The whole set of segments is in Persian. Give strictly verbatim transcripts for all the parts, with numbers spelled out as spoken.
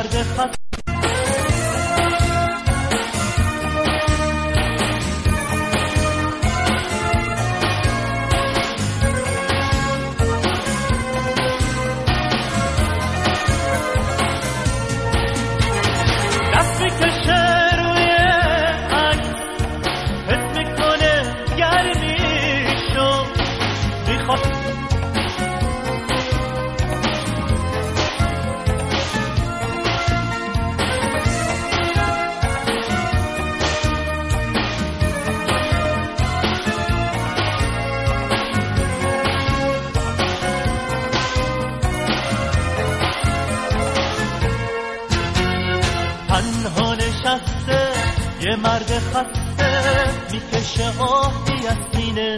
مرد خسته تنها نشسته یه مرد خسته میکشه آهی از سینه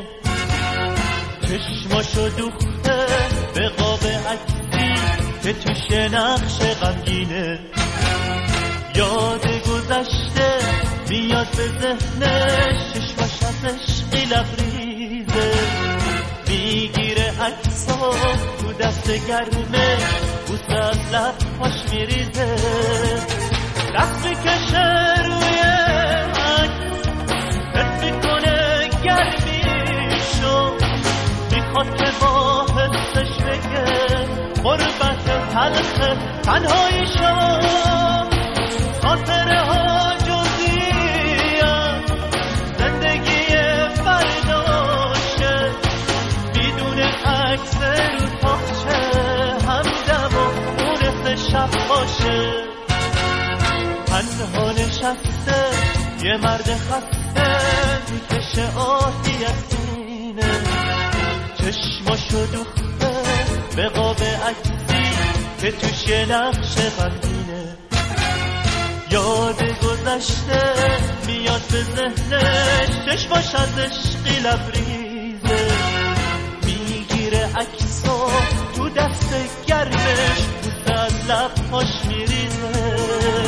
چشماشو دوخته به قاب عکسی که توش نقش غمگینه یاد گذشته میاد به ذهنش چشماش از عشقی لبریزه میگیره عکسا تو دست گرمه بوسه از لبهاش میریزه دست میکشه روی عکس حس میکنه گرمیشو میخواد که با حسش بگه غربت تلخ تنهاییشو خاطره ها جزئیه زندگی فرداشه بدون عکس رو تاخچه همدم و مونس شب باشه تنها نشسته یه مرد خسته میکشه آهی از سینه چشماشو دوخته به قاب عکسی که توش یه نقش غمگینه یاد گذشته میاد به ذهنش چشماش از عشقی لبریزه میگیره عکسا تو دست گرمش بوسه از لبهاش میریزه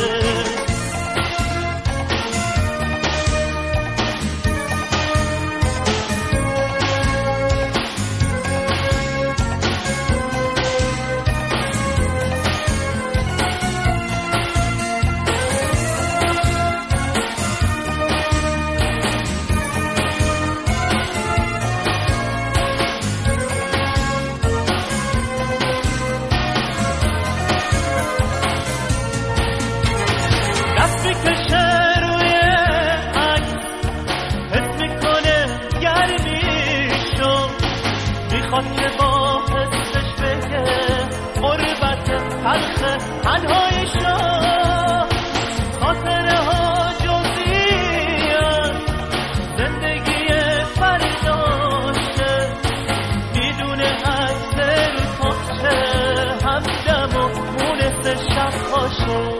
که با حسش بگه غربت تلخ تنهاییشو خاطره ها جزئیه زندگی فرداشه میدونه عکس رو تاخچه همدم و مونس شب باشه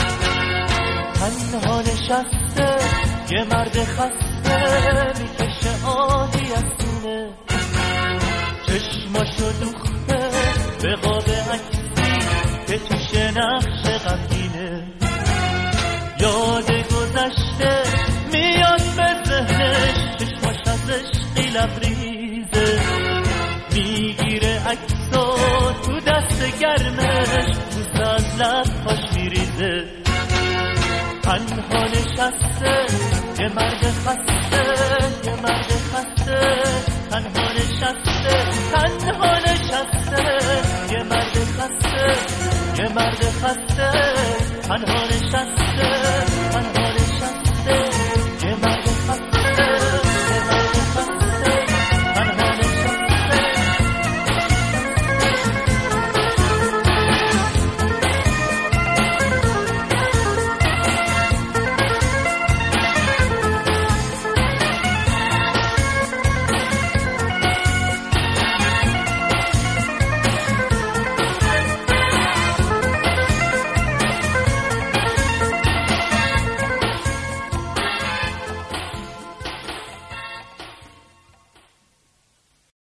تنها نشسته یه مرد خسته میکشه آهی از سینه چشماشو دوخته به قاب عکسی که توش نقش غمگینه یاد گذشته میاد به ذهنش چشماش از عشقی لبریزه میگیره عکسا تو دست گرمش بوسه از لبهاش میریزه تنها نشسته یه مرد خسته یه مرد خسته تنها نشسته تنها نشسته یه مرد خسته یه مرد خسته تنها نشسته